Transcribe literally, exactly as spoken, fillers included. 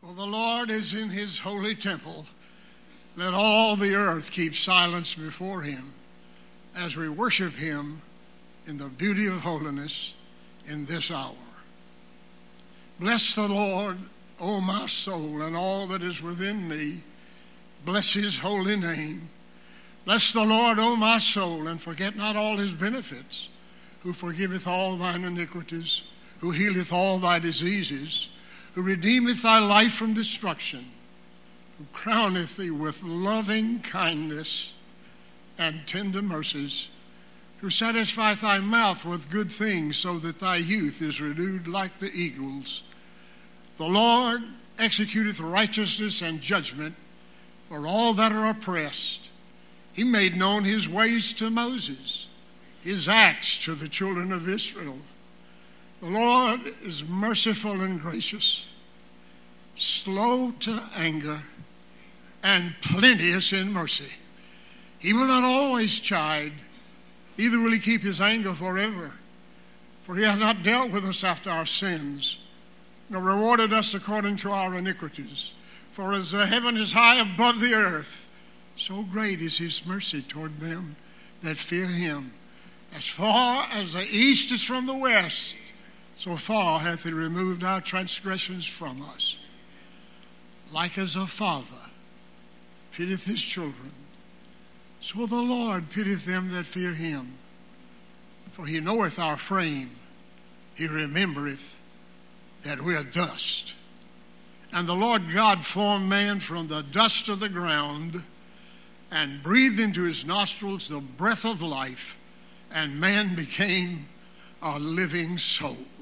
For the Lord is in his holy temple. Let all the earth keep silence before him as we worship him in the beauty of holiness in this hour. Bless the Lord, O my soul, and all that is within me. Bless his holy name. Bless the Lord, O my soul, and forget not all his benefits, who forgiveth all thine iniquities, who healeth all thy diseases, who redeemeth thy life from destruction, who crowneth thee with loving kindness and tender mercies, who satisfieth thy mouth with good things, so that thy youth is renewed like the eagles. The Lord executeth righteousness and judgment for all that are oppressed. He made known his ways to Moses, his acts to the children of Israel. The Lord is merciful and gracious, slow to anger, and plenteous in mercy. He will not always chide, neither will he keep his anger forever. For he hath not dealt with us after our sins, nor rewarded us according to our iniquities. For as the heaven is high above the earth, so great is his mercy toward them that fear him. As far as the east is from the west, so far hath he removed our transgressions from us. Like as a father pitieth his children, so the Lord pitieth them that fear him. For he knoweth our frame, he remembereth that we are dust. And the Lord God formed man from the dust of the ground, and breathed into his nostrils the breath of life, and man became a living soul.